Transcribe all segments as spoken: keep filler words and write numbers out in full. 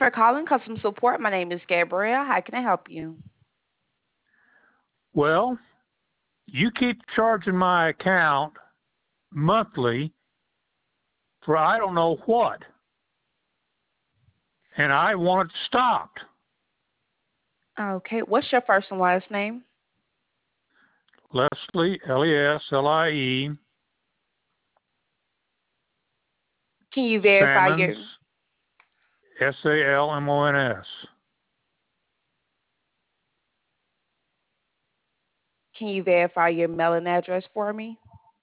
for calling customer support. My name is Gabrielle. How can I help you? Well, you keep charging my account monthly for I don't know what, and I want it stopped. Okay. What's your first and last name? Leslie, L E S L I E, Can you verify Salmons, your S A L M O N S. Can you verify your mailing address for me?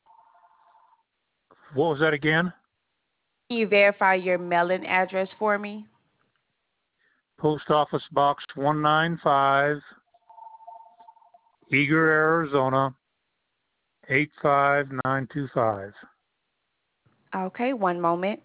What was that again? Can you verify your mailing address for me? Post Office Box one ninety-five, Eager, Arizona, eight five nine two five. Okay, one moment.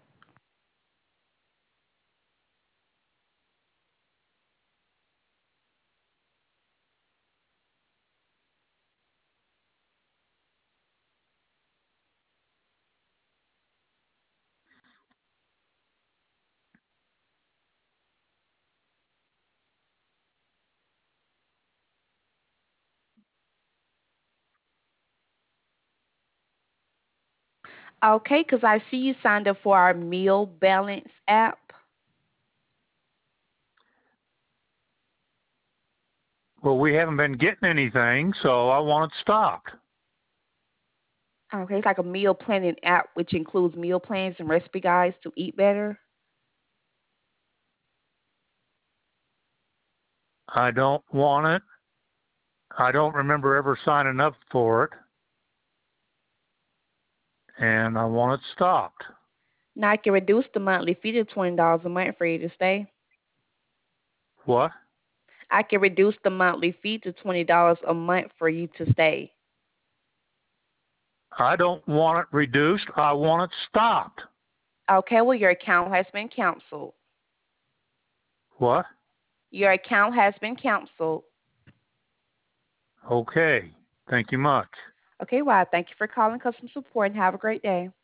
Okay, because I see you signed up for our meal balance app. Well, we haven't been getting anything, so I want it stopped. Okay, it's like a meal planning app which includes meal plans and recipe guides to eat better. I don't want it. I don't remember ever signing up for it, and I want it stopped. Now I can reduce the monthly fee to twenty dollars a month for you to stay. What? I can reduce the monthly fee to twenty dollars a month for you to stay. I don't want it reduced. I want it stopped. Okay, well, your account has been canceled. What? Your account has been canceled. Okay. Thank you much. Okay, well, thank you for calling customer support and have a great day.